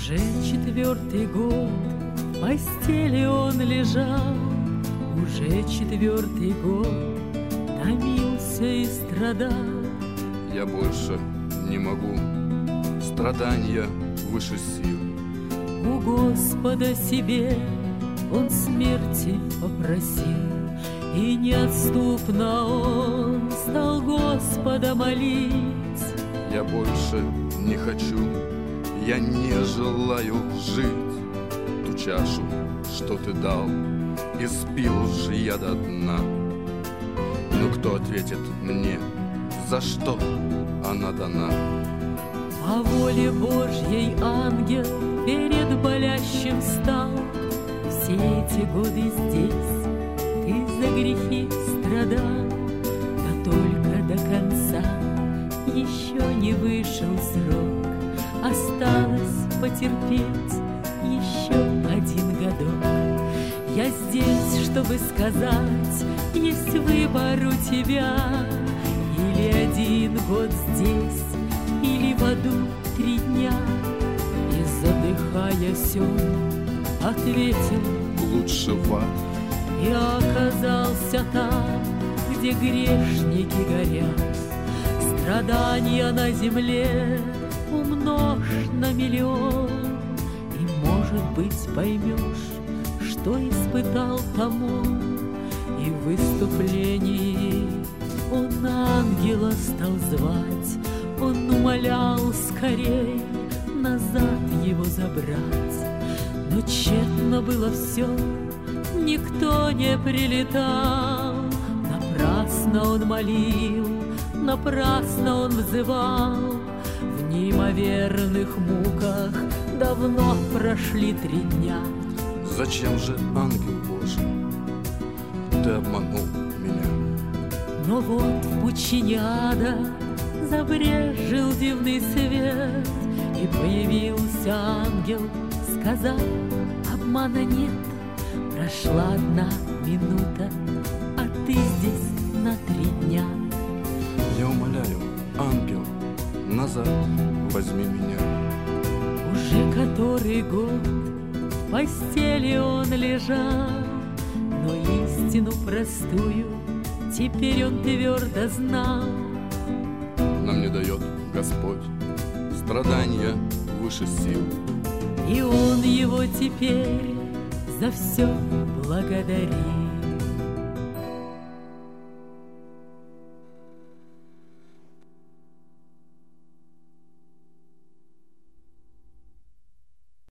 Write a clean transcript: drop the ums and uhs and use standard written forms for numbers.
Уже 4-й год в постели он лежал, уже 4-й год томился и страдал. Я больше не могу, страдания выше сил. У Господа себе он смерти попросил, и неотступно он стал Господа молить. Я больше не хочу, я не желаю жить. Ту чашу, что ты дал, испил же я до дна. Но кто ответит мне, за что она дана? По воле Божьей ангел перед болящим стал. Все эти годы здесь ты за грехи страдал, да только до конца еще не вышел срок. Осталось потерпеть еще 1 годок. Я здесь, чтобы сказать, есть выбор у тебя. Или 1 год здесь, или в аду 3 дня. И задыхаясь он ответил: лучше в ад. И оказался там, где грешники горят. Страдания на земле умножь на 1 миллион, и, может быть, поймешь, что испытал тому. И в выступлении он ангела стал звать. Он умолял скорей назад его забрать. Но тщетно было все, никто не прилетал. Напрасно он молил, напрасно он взывал. В неимоверных муках давно прошли 3 дня. Зачем же, ангел Божий, ты обманул меня? Но вот в пучине ада забрезжил дивный свет, и появился ангел, сказал: обмана нет. Прошла 1 минута, а ты здесь на 3 дня. Я умоляю, ангел, назад возьми меня. Уже который год в постели он лежал, но истину простую теперь он твердо знал. Нам не дает Господь страдания выше сил. И он его теперь за все благодарит.